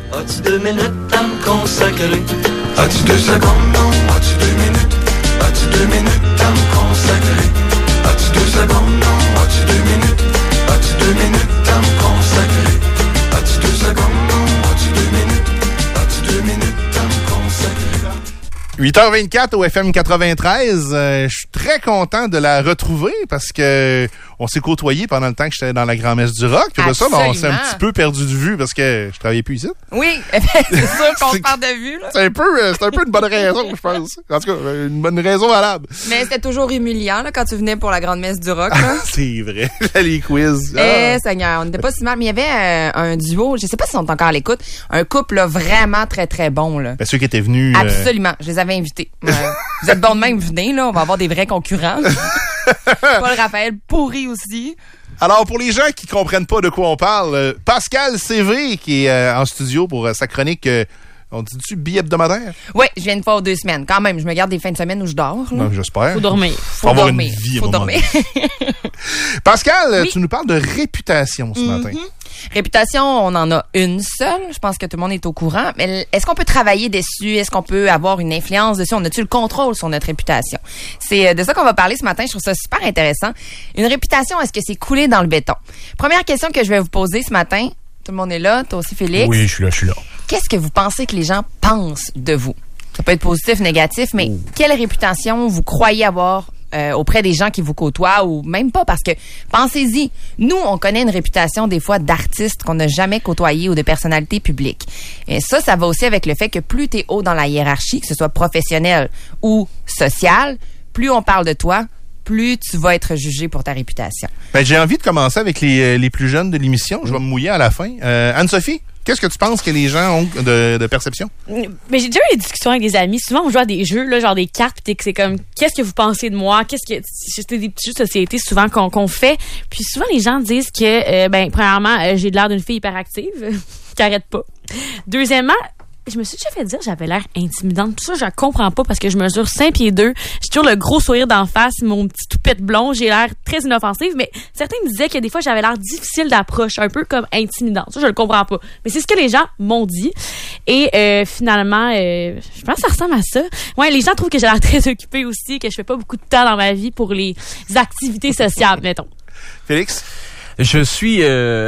As-tu 2 minutes à me consacrer? As-tu 2 secondes, non? As-tu 2 minutes? As-tu 2 minutes à me consacrer? As-tu 2 secondes, non? As-tu 2 minutes? As-tu 2 minutes à me consacrer? As-tu 2 secondes, non? As-tu 2 minutes? As-tu 2 minutes à me consacrer? 8h24 au FM 93. Je suis très content de la retrouver parce que on s'est côtoyés pendant le temps que j'étais dans la grand-messe du rock. Puis de ça, on s'est un petit peu perdu de vue parce que je travaillais plus ici. Oui, c'est sûr qu'on se perd de vue. Là. C'est un peu une bonne raison, je pense. En tout cas, une bonne raison valable. Mais c'était toujours humiliant là, quand tu venais pour la grande-messe du rock. Là. C'est vrai. Les quiz. Seigneur, on n'était pas si mal. Mais il y avait un duo, je sais pas si sont encore à l'écoute, un couple là, vraiment très, très bon. Là. Ben, ceux qui étaient venus... Absolument. Je les avais invités. Vous êtes bons de même, venez, là. On va avoir des vrais concurrents. Paul Raphaël pourri aussi. Alors, pour les gens qui comprennent pas de quoi on parle, Pascal CV, qui est en studio pour sa chronique, on dit-tu bi-hebdomadaire? Oui, je viens une fois aux 2 semaines. Quand même, je me garde des fins de semaine où je dors. Là. Non, j'espère. Faut dormir. Faut avoir une vie. Faut dormir. Pascal, oui. Tu nous parles de réputation ce matin. Réputation, on en a une seule. Je pense que tout le monde est au courant. Mais est-ce qu'on peut travailler dessus? Est-ce qu'on peut avoir une influence dessus? On a-tu le contrôle sur notre réputation? C'est de ça qu'on va parler ce matin. Je trouve ça super intéressant. Une réputation, est-ce que c'est coulé dans le béton? Première question que je vais vous poser ce matin. Tout le monde est là. Toi aussi, Félix. Oui, je suis là. Qu'est-ce que vous pensez que les gens pensent de vous? Ça peut être positif, négatif, mais quelle réputation vous croyez avoir auprès des gens qui vous côtoient ou même pas? Parce que, pensez-y, nous, on connaît une réputation des fois d'artistes qu'on n'a jamais côtoyés ou de personnalités publiques. Et ça va aussi avec le fait que plus tu es haut dans la hiérarchie, que ce soit professionnelle ou sociale, plus on parle de toi, plus tu vas être jugé pour ta réputation. Ben, j'ai envie de commencer avec les plus jeunes de l'émission. Je vais me mouiller à la fin. Anne-Sophie, qu'est-ce que tu penses que les gens ont de perception? Mais j'ai déjà eu des discussions avec des amis. Souvent, on joue à des jeux, là, genre des cartes, puis c'est comme, qu'est-ce que vous pensez de moi? C'était des petits jeux de société souvent qu'on fait. Puis souvent, les gens disent que, premièrement, j'ai l'air d'une fille hyperactive, qui arrête pas. Deuxièmement, je me suis déjà fait dire que j'avais l'air intimidante. Tout ça, je la comprends pas parce que je mesure 5 pieds 2. J'ai toujours le gros sourire d'en face, mon petit toupette blond. J'ai l'air très inoffensive, mais certains me disaient que des fois, j'avais l'air difficile d'approche, un peu comme intimidante. Ça, je le comprends pas. Mais c'est ce que les gens m'ont dit. Et finalement, je pense que ça ressemble à ça. Ouais, les gens trouvent que j'ai l'air très occupée aussi, que je fais pas beaucoup de temps dans ma vie pour les activités sociales, mettons. Félix? Je suis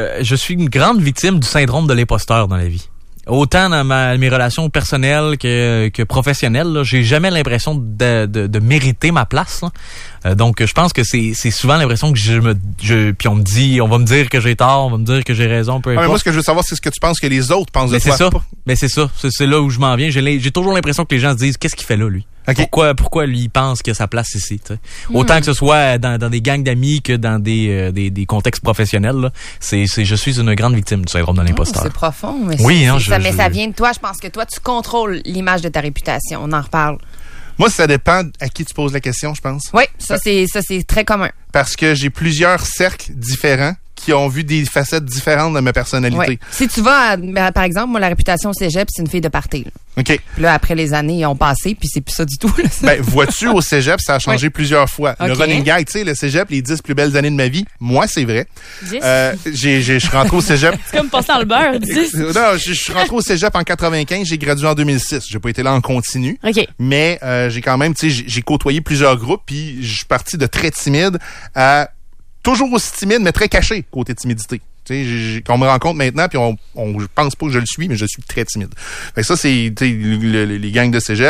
une grande victime du syndrome de l'imposteur dans la vie. Autant dans mes relations personnelles que professionnelles, là, j'ai jamais l'impression de mériter ma place. Donc, je pense que c'est souvent l'impression que puis on va me dire que j'ai tort, on va me dire que j'ai raison, peu importe. Mais moi, ce que je veux savoir, c'est ce que tu penses que les autres pensent de toi. C'est ça. C'est là où je m'en viens. J'ai toujours l'impression que les gens se disent, qu'est-ce qu'il fait là, lui? Okay. Pourquoi lui il pense qu'il a sa place ici, tu sais. Autant que ce soit dans des gangs d'amis que dans des contextes professionnels, là, je suis une grande victime du syndrome de l'imposteur. C'est profond, mais mais ça vient de toi. Je pense que toi, tu contrôles l'image de ta réputation. On en reparle. Moi, ça dépend à qui tu poses la question, je pense. Oui, ça c'est très commun. Parce que j'ai plusieurs cercles différents qui ont vu des facettes différentes de ma personnalité. Ouais. Si tu vas, par exemple, moi, la réputation au cégep, c'est une fille de party. Là. OK. Puis là, après les années, ils ont passé, puis c'est plus ça du tout. Là. Ben, vois-tu, au cégep, ça a changé plusieurs fois. Okay. Le running gag, tu sais, le cégep, les 10 plus belles années de ma vie, moi, c'est vrai. 10? Je suis rentré au cégep. C'est comme passer dans le beurre, 10. Non, je suis rentré au cégep en 95, j'ai gradué en 2006. J'ai pas été là en continu. OK. Mais j'ai quand même, tu sais, j'ai côtoyé plusieurs groupes, puis je suis parti de très timide à toujours aussi timide, mais très caché côté timidité. Tu sais, qu'on me rencontre maintenant, puis je pense pas que je le suis, mais je suis très timide. Fait que ça, c'est les gangs de cégep.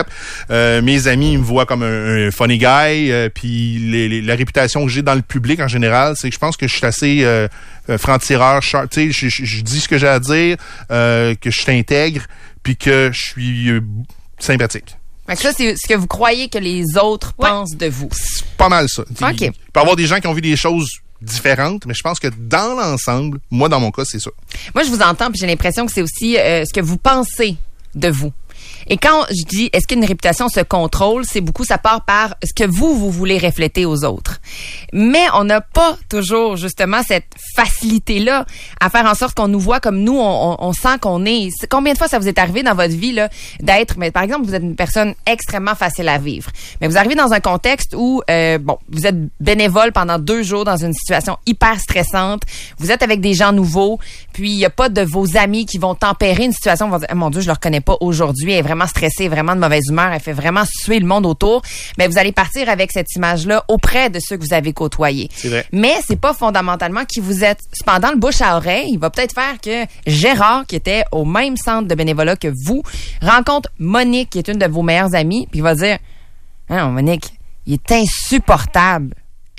Mes amis ils me voient comme un funny guy, puis la réputation que j'ai dans le public en général, c'est que je pense que je suis assez franc-tireur, tu sais, je dis ce que j'ai à dire, que je suis intègre, puis que je suis sympathique. Fait que ça, c'est ce que vous croyez que les autres pensent de vous. C'est pas mal ça. OK. Il peut y avoir des gens qui ont vu des choses différentes, mais je pense que dans l'ensemble, moi, dans mon cas, c'est ça. Moi, je vous entends, puis j'ai l'impression que c'est aussi ce que vous pensez de vous. Et quand je dis est-ce qu'une réputation se contrôle, c'est beaucoup, ça part par ce que vous voulez refléter aux autres. Mais on n'a pas toujours justement cette facilité-là à faire en sorte qu'on nous voit comme nous, on sent qu'on est. Combien de fois ça vous est arrivé dans votre vie là d'être, mais par exemple, vous êtes une personne extrêmement facile à vivre, mais vous arrivez dans un contexte où, vous êtes bénévole pendant 2 jours dans une situation hyper stressante, vous êtes avec des gens nouveaux, puis il n'y a pas de vos amis qui vont tempérer une situation, vont dire, mon Dieu, je le reconnais pas aujourd'hui, elle est vraiment stressée, vraiment de mauvaise humeur, elle fait vraiment suer le monde autour, mais vous allez partir avec cette image-là auprès de ceux que vous avez côtoyés. C'est vrai. Mais c'est pas fondamentalement qui vous êtes. Cependant, le bouche à oreille, il va peut-être faire que Gérard, qui était au même centre de bénévolat que vous, rencontre Monique, qui est une de vos meilleures amies, puis il va dire, non, Monique, il est insupportable,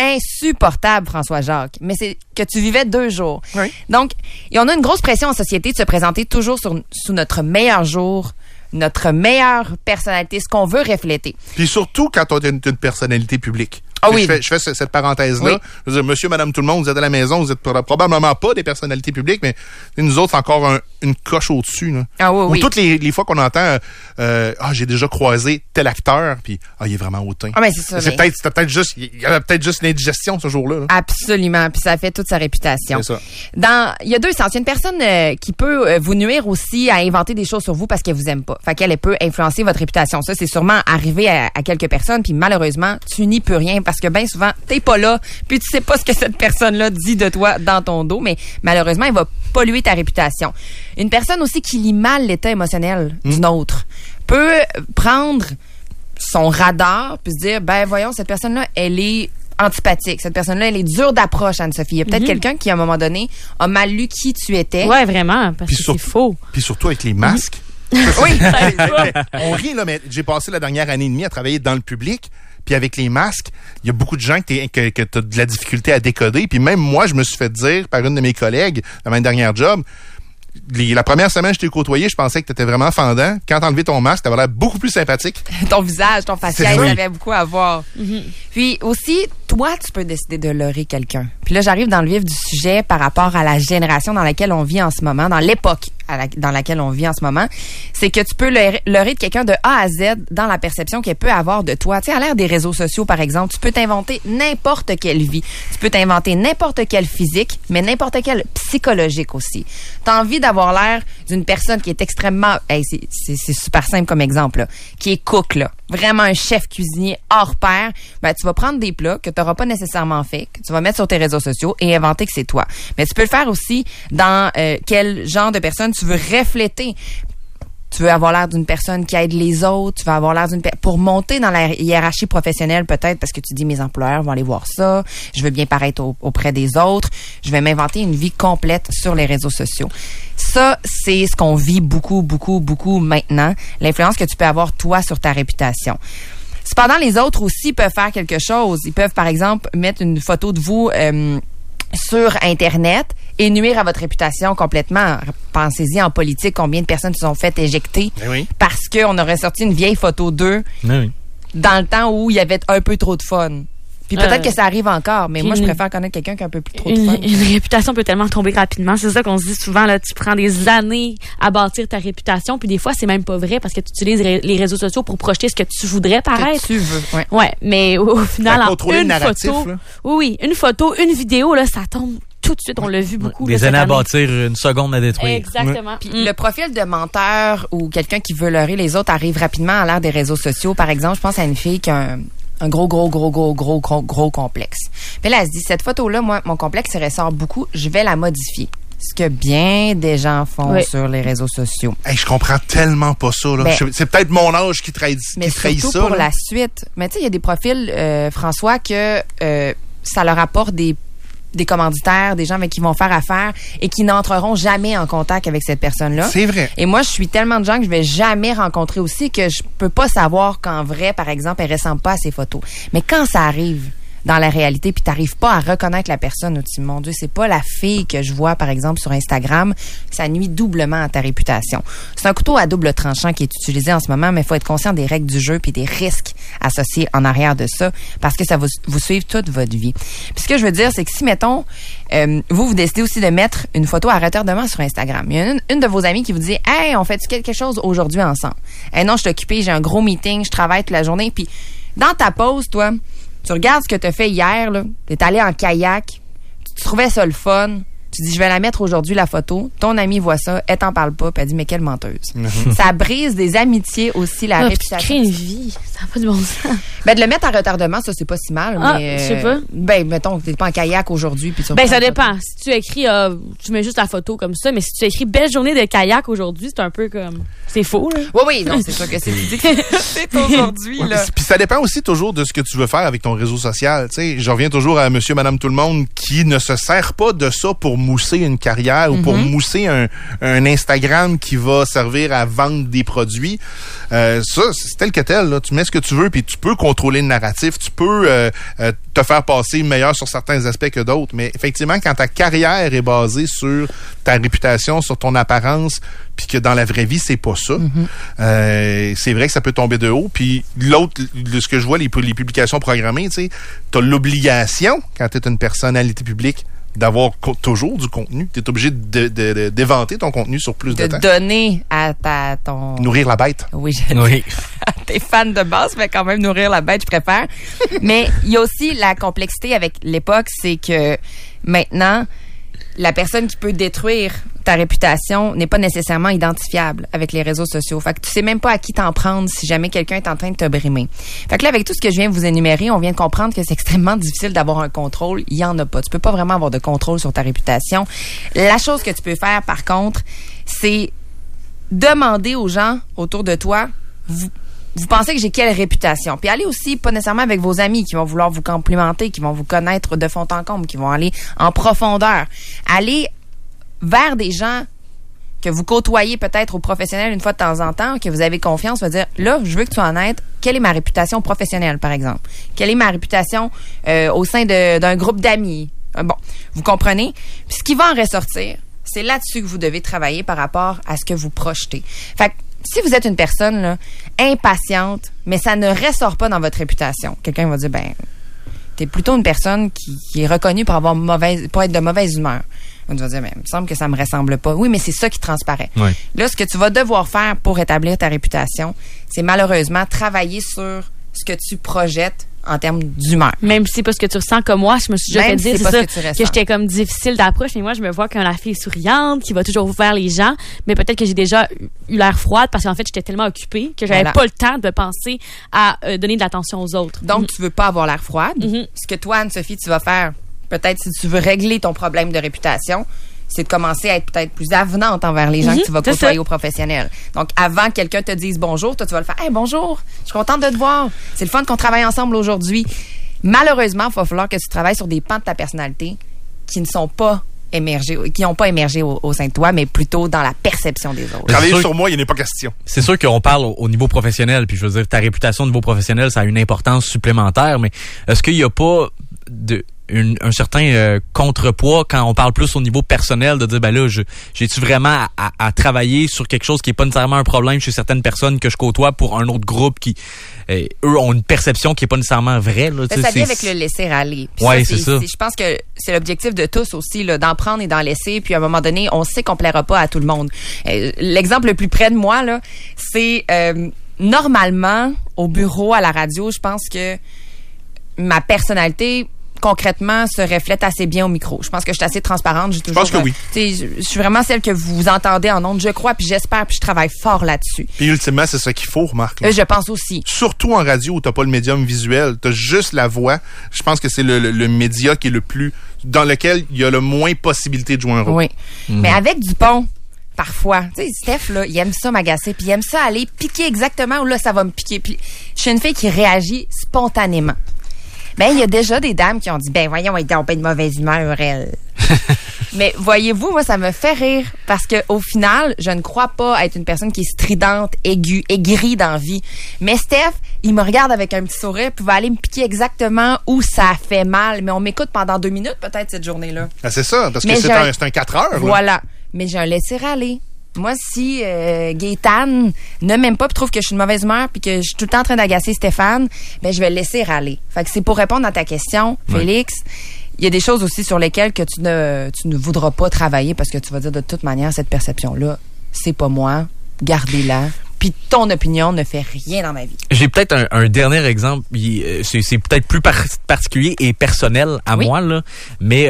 François-Jacques. Mais c'est que tu vivais 2 jours. Oui. Donc, et on a une grosse pression en société de se présenter toujours sous notre meilleur jour, notre meilleure personnalité, ce qu'on veut refléter. Puis surtout quand on est une personnalité publique. Ah oui. Je fais cette parenthèse-là. Oui. Je veux dire, monsieur, madame, tout le monde, vous êtes à la maison, vous êtes probablement pas des personnalités publiques, mais nous autres, c'est encore une coche au-dessus. Là. Ah oui, Ou oui. toutes les fois qu'on entend j'ai déjà croisé tel acteur, puis il est vraiment hautain. Ah, ben c'est ça. C'est mais- c'était peut-être juste, il y avait peut-être juste une indigestion ce jour-là. Là. Absolument, puis ça fait toute sa réputation. C'est ça. Il y a 2 sens. Il y a une personne qui peut vous nuire aussi à inventer des choses sur vous parce qu'elle vous aime pas. Fait qu'elle peut influencer votre réputation. Ça, c'est sûrement arrivé à quelques personnes, puis malheureusement, tu n'y peux rien parce que bien souvent, t'es pas là, puis tu sais pas ce que cette personne-là dit de toi dans ton dos, mais malheureusement, elle va polluer ta réputation. Une personne aussi qui lit mal l'état émotionnel d'une autre peut prendre son radar puis se dire, ben voyons, cette personne-là, elle est antipathique. Cette personne-là, elle est dure d'approche, Anne-Sophie. Il y a peut-être quelqu'un qui, à un moment donné, a mal lu qui tu étais. Ouais, vraiment, parce Puis que c'est faux. Puis surtout avec les masques. Oui. On rit, là, mais j'ai passé la dernière année et demie à travailler dans le public. Puis avec les masques, il y a beaucoup de gens que tu as de la difficulté à décoder. Puis même moi, je me suis fait dire par une de mes collègues, dans ma dernière job, la première semaine que je t'ai côtoyé, je pensais que tu étais vraiment fendant. Quand t'as enlevé ton masque, t'avais l'air beaucoup plus sympathique. Ton visage, ton facial, C'est ça vrai. avait beaucoup à voir. Puis aussi, toi, tu peux décider de leurrer quelqu'un. Puis là, j'arrive dans le vif du sujet par rapport à la génération dans laquelle on vit en ce moment, dans l'époque dans laquelle on vit en ce moment. C'est que tu peux leurrer de quelqu'un de A à Z dans la perception qu'elle peut avoir de toi. Tu sais, à l'ère des réseaux sociaux, par exemple, tu peux t'inventer n'importe quelle vie. Tu peux t'inventer n'importe quel physique, mais n'importe quel psychologique aussi. T'as envie d'avoir l'air d'une personne qui est extrêmement... Hey, c'est super simple comme exemple, là, qui est cook, là. Vraiment un chef cuisinier hors pair. Ben, tu vas prendre des plats que tu n'auras pas nécessairement fait, que tu vas mettre sur tes réseaux sociaux et inventer que c'est toi. Mais tu peux le faire aussi dans quel genre de personne tu veux refléter. Tu veux avoir l'air d'une personne qui aide les autres, tu veux avoir l'air pour monter dans la hiérarchie professionnelle peut-être parce que tu dis mes employeurs vont aller voir ça, je veux bien paraître auprès des autres, je vais m'inventer une vie complète sur les réseaux sociaux. Ça, c'est ce qu'on vit beaucoup maintenant, l'influence que tu peux avoir toi sur ta réputation. Cependant, les autres aussi peuvent faire quelque chose. Ils peuvent, par exemple, mettre une photo de vous sur Internet et nuire à votre réputation complètement. Pensez-y en politique, combien de personnes se sont fait éjecter parce qu'on aurait sorti une vieille photo d'eux dans le temps où il y avait un peu trop de fun. Puis peut-être que ça arrive encore, mais moi, je préfère connaître quelqu'un qui a un peu plus trop de fun. Une réputation peut tellement tomber rapidement. C'est ça qu'on se dit souvent, là. Tu prends des années à bâtir ta réputation, puis des fois, c'est même pas vrai parce que tu utilises les réseaux sociaux pour projeter ce que tu voudrais paraître. Que tu veux, ouais. Ouais, mais au final, en contrôler le une narratif, photo, là. oui, une photo, une vidéo, là, ça tombe tout de suite. On l'a vu beaucoup. Des là, années à cette année. bâtir, une seconde à détruire. Exactement. Puis le profil de menteur ou quelqu'un qui veut leurrer les autres arrive rapidement à l'ère des réseaux sociaux. Par exemple, je pense à une fille qui a un gros complexe. Puis là, elle se dit, cette photo-là, moi, mon complexe, il ressort beaucoup, je vais la modifier. Ce que bien des gens font sur les réseaux sociaux. Hey, je comprends tellement pas ça. Là. Ben, c'est peut-être mon âge qui trahit mais surtout ça. pour là. la suite. Mais tu sais, il y a des profils, François, que ça leur apporte des commanditaires, des gens avec qui ils vont faire affaire et qui n'entreront jamais en contact avec cette personne-là. C'est vrai. Et moi, je suis tellement de gens que je vais jamais rencontrer aussi que je peux pas savoir qu'en vrai, par exemple, elle ressemble pas à ses photos. Mais quand ça arrive dans la réalité, puis t'arrives pas à reconnaître la personne. Tu dis, mon Dieu, c'est pas la fille que je vois, par exemple, sur Instagram. Ça nuit doublement à ta réputation. C'est un couteau à double tranchant qui est utilisé en ce moment, mais il faut être conscient des règles du jeu puis des risques associés en arrière de ça, parce que ça va vous suivre toute votre vie. Puis ce que je veux dire, c'est que si, mettons, vous décidez aussi de mettre une photo à retardement sur Instagram, il y a une de vos amies qui vous dit, hey, on fait quelque chose aujourd'hui ensemble? Hey, non, je suis occupée, j'ai un gros meeting, je travaille toute la journée. Puis dans ta pause, toi, tu regardes ce que tu as fait hier, là. T'es allé en kayak, tu trouvais ça le fun. Tu dis, je vais la mettre aujourd'hui, la photo. Ton amie voit ça, elle t'en parle pas, puis elle dit, mais quelle menteuse. Ça brise des amitiés aussi, la réputation. Tu crées une vie. Ça n'a pas de bon sens. Ben, de le mettre en retardement, ça, c'est pas si mal. Mais, je sais pas. Ben, mettons, t'es pas en kayak aujourd'hui, puis tu Ben, ça dépend. Si tu écris, tu mets juste la photo comme ça, mais si tu écris belle journée de kayak aujourd'hui, c'est un peu comme, c'est faux, là. Oui, non, c'est sûr que c'est c'est aujourd'hui, là. Puis ça dépend aussi toujours de ce que tu veux faire avec ton réseau social. Tu sais, je reviens toujours à monsieur, madame, tout le monde qui ne se sert pas de ça pour mousser une carrière ou pour mousser un Instagram qui va servir à vendre des produits. Ça, c'est tel que tel. Là. Tu mets ce que tu veux, puis tu peux contrôler le narratif. Tu peux te faire passer meilleur sur certains aspects que d'autres. Mais effectivement, quand ta carrière est basée sur ta réputation, sur ton apparence, puis que dans la vraie vie, c'est pas ça, c'est vrai que ça peut tomber de haut. Puis l'autre, ce que je vois, les publications programmées, tu sais, t'as l'obligation, quand t'es une personnalité publique, d'avoir toujours du contenu. Tu es obligé d'éventer ton contenu sur plus de temps. De donner à ton... Nourrir la bête. Oui, Oui. T'es fan de base, mais quand même nourrir la bête, je préfère. Mais il y a aussi la complexité avec l'époque, c'est que maintenant, la personne qui peut détruire ta réputation n'est pas nécessairement identifiable avec les réseaux sociaux. Fait que tu sais même pas à qui t'en prendre si jamais quelqu'un est en train de te brimer. Fait que là, avec tout ce que je viens de vous énumérer, on vient de comprendre que c'est extrêmement difficile d'avoir un contrôle. Il y en a pas. Tu peux pas vraiment avoir de contrôle sur ta réputation. La chose que tu peux faire, par contre, c'est demander aux gens autour de toi, vous pensez que j'ai quelle réputation? Puis allez aussi, pas nécessairement avec vos amis qui vont vouloir vous complimenter, qui vont vous connaître de fond en comble, qui vont aller en profondeur. Allez vers des gens que vous côtoyez peut-être au professionnel une fois de temps en temps, que vous avez confiance, va dire, là, je veux que tu sois honnête, quelle est ma réputation professionnelle, par exemple? Quelle est ma réputation au sein d'un groupe d'amis? Bon, vous comprenez? Puis ce qui va en ressortir, c'est là-dessus que vous devez travailler par rapport à ce que vous projetez. Fait que, si vous êtes une personne là, impatiente, mais ça ne ressort pas dans votre réputation, quelqu'un va dire, ben, t'es plutôt une personne qui est reconnue pour être de mauvaise humeur. On va dire, ben, il me semble que ça me ressemble pas. Oui, mais c'est ça qui transparaît. Oui. Là, ce que tu vas devoir faire pour établir ta réputation, c'est malheureusement travailler sur ce que tu projettes en termes d'humeur. Même si c'est pas ce que tu ressens comme moi, je me suis déjà fait dire, c'est ça, que ressens. j'étais comme difficile d'approche, mais moi, je me vois comme la fille souriante, qui va toujours vers les gens, mais peut-être que j'ai déjà eu l'air froide parce qu'en fait, j'étais tellement occupée que j'avais pas le temps de penser à donner de l'attention aux autres. Donc, tu veux pas avoir l'air froide. Ce que toi, Anne-Sophie, tu vas faire, peut-être si tu veux régler ton problème de réputation, c'est de commencer à être peut-être plus avenante envers les gens que tu vas côtoyer au professionnel. Donc, avant que quelqu'un te dise bonjour, toi, tu vas le faire. Hey, bonjour, je suis contente de te voir. C'est le fun qu'on travaille ensemble aujourd'hui. Malheureusement, il va falloir que tu travailles sur des pans de ta personnalité qui ne sont pas émergés, qui n'ont pas émergé au sein de toi, mais plutôt dans la perception des autres. Travailler sur moi, il n'est pas question. C'est sûr qu'on parle au niveau professionnel, puis je veux dire, ta réputation au niveau professionnel, ça a une importance supplémentaire, mais est-ce qu'il n'y a pas un certain contrepoids quand on parle plus au niveau personnel, de dire, ben là, j'ai-tu vraiment à travailler sur quelque chose qui est pas nécessairement un problème chez certaines personnes que je côtoie pour un autre groupe qui, eux, ont une perception qui est pas nécessairement vraie. Là, ça vient avec le laisser aller. Oui, c'est ça. Je pense que c'est l'objectif de tous aussi, là, d'en prendre et d'en laisser, puis à un moment donné, on sait qu'on plaira pas à tout le monde. L'exemple le plus près de moi, là, c'est normalement, au bureau, à la radio, je pense que ma personnalité concrètement se reflète assez bien au micro. Je pense que je suis assez transparente. Je pense que oui. Je suis vraiment celle que vous entendez en ondes, je crois, puis j'espère, puis je travaille fort là-dessus. Puis ultimement, c'est ça qu'il faut, remarque. Je pense aussi. Surtout en radio où t'as pas le médium visuel, t'as juste la voix. Je pense que c'est le média qui est le plus, dans lequel il y a le moins possibilité de jouer un rôle. Oui. Mais avec Dupont, parfois, tu sais, Steph, là, il aime ça m'agacer, puis il aime ça aller piquer exactement où là, ça va me piquer. Puis je suis une fille qui réagit spontanément. Ben, il y a déjà des dames qui ont dit, ben, voyons, elle est en de mauvaise humeur, elle. Mais voyez-vous, moi, ça me fait rire parce que au final, je ne crois pas être une personne qui est stridente, aiguë, aigrie dans la vie. Mais Steph, il me regarde avec un petit sourire puis va aller me piquer exactement où ça fait mal. Mais on m'écoute pendant 2 minutes peut-être cette journée-là. Ah, c'est ça, parce que Mais c'est un 4 heures. Là. Voilà. Mais j'ai un laisser-aller. Moi, si Gaétane ne m'aime pas puis trouve que je suis de mauvaise humeur puis que je suis tout le temps en train d'agacer Stéphane, ben je vais le laisser râler. Fait que c'est pour répondre à ta question, Félix. Il y a des choses aussi sur lesquelles que tu ne voudras pas travailler parce que tu vas dire de toute manière, cette perception-là, c'est pas moi. Gardez-la. Puis ton opinion ne fait rien dans ma vie. J'ai peut-être un dernier exemple. C'est peut-être plus particulier et personnel à moi, là. Mais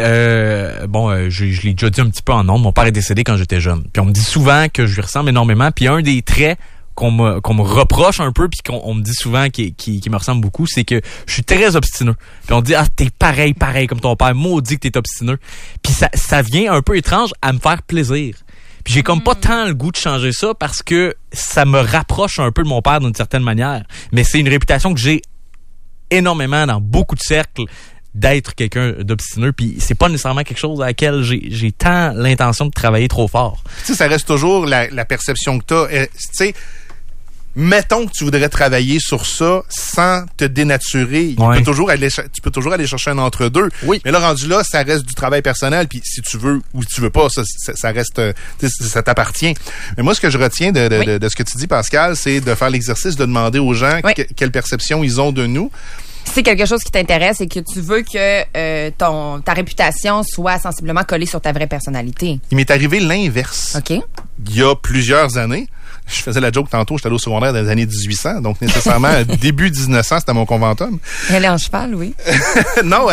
je l'ai déjà dit un petit peu en ondes. Mon père est décédé quand j'étais jeune. Puis on me dit souvent que je lui ressemble énormément. Puis un des traits qu'on me reproche un peu puis qu'on me dit souvent qui me ressemble beaucoup, c'est que je suis très obstineux. Puis on dit t'es pareil comme ton père, maudit que t'es obstineux. Puis ça vient un peu étrange à me faire plaisir. Puis j'ai comme pas tant le goût de changer ça parce que ça me rapproche un peu de mon père d'une certaine manière. Mais c'est une réputation que j'ai énormément dans beaucoup de cercles d'être quelqu'un d'obstineux, puis c'est pas nécessairement quelque chose à laquelle j'ai tant l'intention de travailler trop fort. Tu sais, ça reste toujours la perception que t'as. Tu sais, mettons que tu voudrais travailler sur ça sans te dénaturer. Tu peux toujours aller chercher un entre-deux. Oui. Mais là, rendu là, ça reste du travail personnel. Puis si tu veux ou tu veux pas, ça reste, ça t'appartient. Mais moi, ce que je retiens de ce que tu dis, Pascal, c'est de faire l'exercice de demander aux gens quelle perception ils ont de nous. C'est quelque chose qui t'intéresse et que tu veux que ta réputation soit sensiblement collée sur ta vraie personnalité. Il m'est arrivé l'inverse. OK. Il y a plusieurs années. Je faisais la joke tantôt, j'étais allé au secondaire dans les années 1800, donc nécessairement début 1900, c'était mon conventum. Elle est en cheval, oui. Non,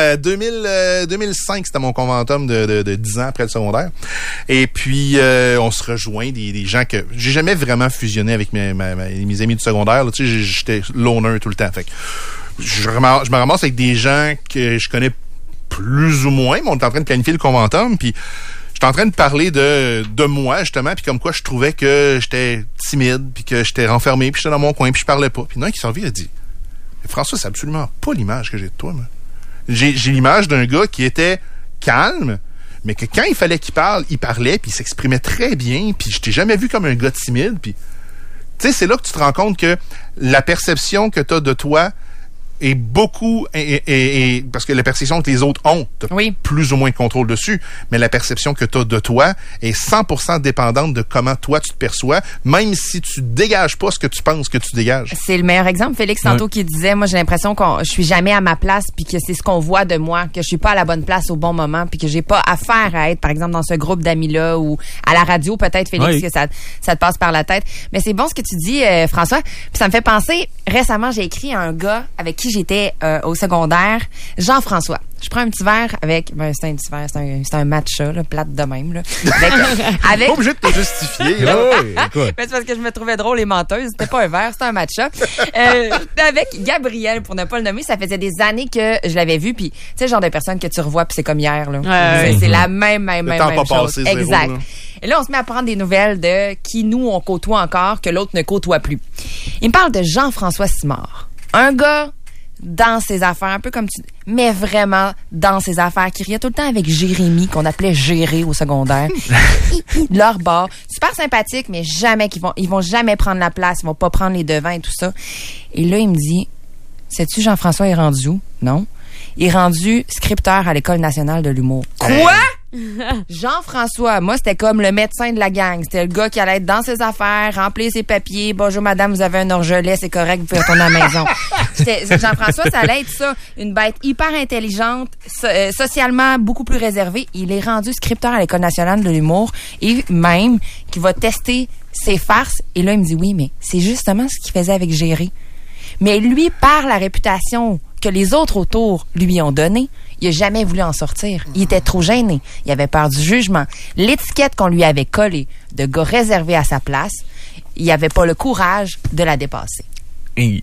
2005, c'était mon conventum de 10 ans après le secondaire. Et puis, on se rejoint des gens que j'ai jamais vraiment fusionné avec mes amis du secondaire. Là, tu sais, j'étais loner tout le temps. Fait que je me ramasse avec des gens que je connais plus ou moins, mais on est en train de planifier le conventum, puis j'étais en train de parler de moi, justement, puis comme quoi je trouvais que j'étais timide, puis que j'étais renfermé, puis j'étais dans mon coin, puis je parlais pas. Puis il y en a un qui s'en vient, il a dit « François, c'est absolument pas l'image que j'ai de toi, moi. J'ai l'image d'un gars qui était calme, mais que quand il fallait qu'il parle, il parlait, puis il s'exprimait très bien, puis je t'ai jamais vu comme un gars timide. » Puis, tu sais, c'est là que tu te rends compte que la perception que tu as de toi est beaucoup, parce que la perception que les autres ont, tu as plus ou moins de contrôle dessus, mais la perception que tu as de toi est 100% dépendante de comment toi tu te perçois, même si tu dégages pas ce que tu penses que tu dégages. C'est le meilleur exemple, Félix, tantôt, qui disait, moi j'ai l'impression que je suis jamais à ma place, puis que c'est ce qu'on voit de moi, que je suis pas à la bonne place au bon moment, puis que j'ai pas affaire à être, par exemple, dans ce groupe d'amis-là, ou à la radio, peut-être, Félix, que ça te passe par la tête. Mais c'est bon ce que tu dis, François, puis ça me fait penser, récemment, j'ai écrit à un gars avec qui j'étais au secondaire, Jean-François. Je prends un petit verre avec... c'est un petit verre, c'est un matcha, là, plate de même. Là, avec Pas obligé de te justifier. Là. Mais c'est parce que je me trouvais drôle et menteuse. C'était pas un verre, c'était un matcha. Avec Gabriel, pour ne pas le nommer, ça faisait des années que je l'avais vu. Puis, tu sais, le genre de personne que tu revois, puis c'est comme hier. Là. C'est la même chose. Passé, exact. Zéro, là. Et là, on se met à prendre des nouvelles de qui nous, on côtoie encore, que l'autre ne côtoie plus. Il me parle de Jean-François Simard. Un gars dans ses affaires, un peu comme tu dis, mais vraiment dans ses affaires, qui riait tout le temps avec Jérémy, qu'on appelait Géré au secondaire. Leur bord. Super sympathique, mais jamais ils vont jamais prendre la place, ils vont pas prendre les devants et tout ça. Et là, il me dit, sais-tu Jean-François est rendu où? Non. Il est rendu scripteur à l'École nationale de l'humour. Quoi? Jean-François, moi, c'était comme le médecin de la gang. C'était le gars qui allait être dans ses affaires, remplir ses papiers. Bonjour, madame, vous avez un orgelet, c'est correct, vous pouvez retourner à la maison. Jean-François, ça allait être ça. Une bête hyper intelligente, socialement beaucoup plus réservée. Il est rendu scripteur à l'École nationale de l'humour et même qui va tester ses farces. Et là, il me dit, oui, mais c'est justement ce qu'il faisait avec Géré. Mais lui, par la réputation que les autres autour lui ont donnée, il n'a jamais voulu en sortir. Il était trop gêné. Il avait peur du jugement. L'étiquette qu'on lui avait collée de gars réservé à sa place, il n'avait pas le courage de la dépasser. Et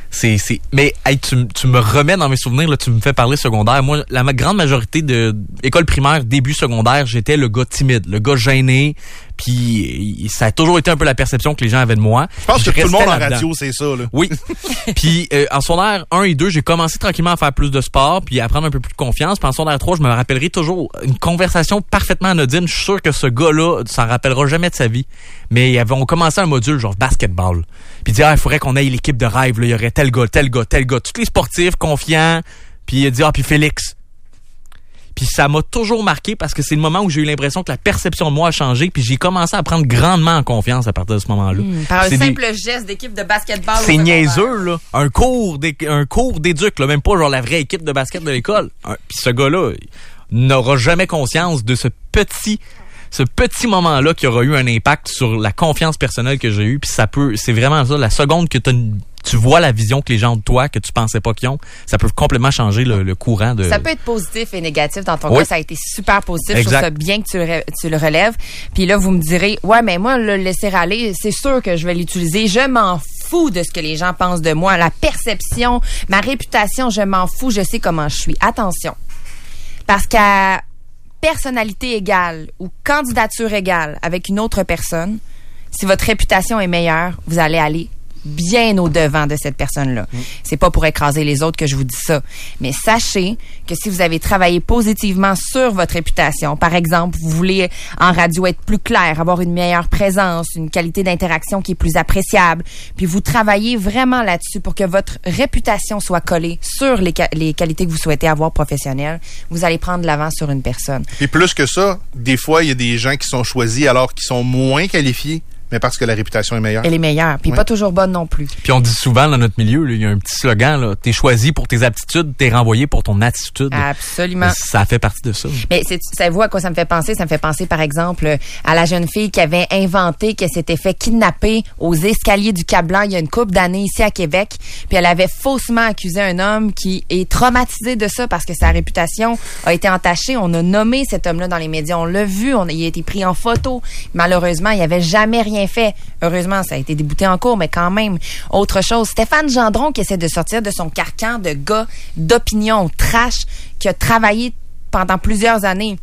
mais hey, tu me remets dans mes souvenirs, là, tu me fais parler secondaire. Moi, grande majorité de école primaire, début secondaire, j'étais le gars timide, le gars gêné. Puis ça a toujours été un peu la perception que les gens avaient de moi. Je pense que tout le restais monde en là-dedans. radio, c'est ça, là. Oui. Puis en secondaire 1 et 2, j'ai commencé tranquillement à faire plus de sport puis à prendre un peu plus de confiance. Puis en secondaire 3, je me rappellerai toujours une conversation parfaitement anodine. Je suis sûr que ce gars-là s'en rappellera jamais de sa vie. Mais on commençait un module genre basketball. Puis il dit, il faudrait qu'on aille l'équipe de rêve. Là. Il y aurait tel gars. Tous les sportifs confiants. Puis il dit, puis Félix. Puis ça m'a toujours marqué parce que c'est le moment où j'ai eu l'impression que la perception de moi a changé. Puis j'ai commencé à prendre grandement en confiance à partir de ce moment-là. Par un C'est simple geste d'équipe de basketball. C'est niaiseux, là. Un cours d'éduc, là. Même pas genre la vraie équipe de basket de l'école. Puis ce gars-là n'aura jamais conscience de ce petit moment-là qui aura eu un impact sur la confiance personnelle que j'ai eue. Puis c'est vraiment ça. La seconde que tu vois la vision que les gens de toi, que tu pensais pas qu'ils ont, ça peut complètement changer le courant de... Ça peut être positif et négatif. Dans ton cas, ça a été super positif. Exact. Je trouve ça bien que tu le relèves. Puis là, vous me direz, ouais, mais moi, le laisser aller, c'est sûr que je vais l'utiliser. Je m'en fous de ce que les gens pensent de moi. La perception, ma réputation, je m'en fous. Je sais comment je suis. Attention. Parce qu'à personnalité égale ou candidature égale avec une autre personne, si votre réputation est meilleure, vous allez aller bien au-devant de cette personne-là. C'est pas pour écraser les autres que je vous dis ça. Mais sachez que si vous avez travaillé positivement sur votre réputation, par exemple, vous voulez en radio être plus clair, avoir une meilleure présence, une qualité d'interaction qui est plus appréciable, puis vous travaillez vraiment là-dessus pour que votre réputation soit collée sur les qualités que vous souhaitez avoir professionnelles, vous allez prendre l'avant sur une personne. Et plus que ça, des fois, il y a des gens qui sont choisis alors qu'ils sont moins qualifiés, mais parce que la réputation est meilleure. Elle est meilleure, puis pas toujours bonne non plus. Puis on dit souvent dans notre milieu, il y a un petit slogan, là, t'es choisi pour tes aptitudes, t'es renvoyé pour ton attitude. Absolument. Ça fait partie de ça. Mais savez-vous à quoi ça me fait penser? Ça me fait penser, par exemple, à la jeune fille qui avait inventé qu'elle s'était fait kidnapper aux escaliers du Cap-Blanc il y a une couple d'années ici à Québec. Puis elle avait faussement accusé un homme qui est traumatisé de ça parce que sa réputation a été entachée. On a nommé cet homme-là dans les médias. On l'a vu. Il a été pris en photo. Malheureusement, il avait jamais rien fait. Heureusement, ça a été débouté en cours, mais quand même. Autre chose, Stéphane Gendron qui essaie de sortir de son carcan de gars d'opinion trash qui a travaillé pendant plusieurs années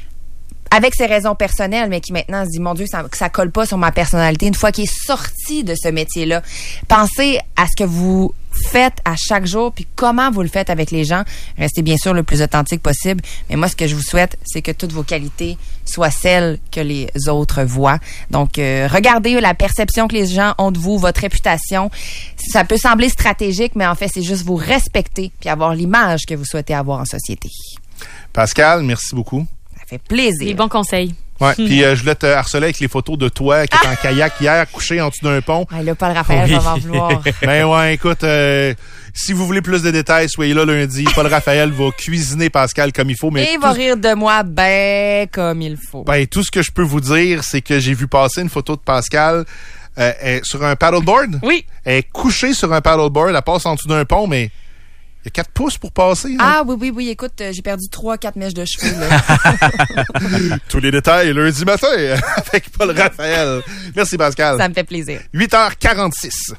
avec ses raisons personnelles, mais qui maintenant se dit, mon Dieu, ça colle pas sur ma personnalité. Une fois qu'il est sorti de ce métier-là, pensez à ce que vous faites à chaque jour, puis comment vous le faites avec les gens. Restez bien sûr le plus authentique possible, mais moi, ce que je vous souhaite, c'est que toutes vos qualités soient celles que les autres voient. Donc, regardez la perception que les gens ont de vous, votre réputation. Ça peut sembler stratégique, mais en fait, c'est juste vous respecter puis avoir l'image que vous souhaitez avoir en société. Pascal, merci beaucoup. Ça fait plaisir. Des bons conseils. Ouais, puis je voulais te harceler avec les photos de toi qui étais en kayak hier, couché en dessous d'un pont. Ouais, là, Paul Raphaël va m'en vouloir. Ben ouais, écoute, si vous voulez plus de détails, soyez là lundi. Paul Raphaël va cuisiner Pascal comme il faut. Mais et il va rire de moi comme il faut. Ben, tout ce que je peux vous dire, c'est que j'ai vu passer une photo de Pascal sur un paddleboard. Oui. Elle est couchée sur un paddleboard, elle passe en dessous d'un pont, mais il y a 4 pouces pour passer. Ah oui, écoute, j'ai perdu 3-4 mèches de cheveux. Là. Tous les détails lundi matin avec Paul Raphaël. Merci Pascal. Ça me fait plaisir. 8h46.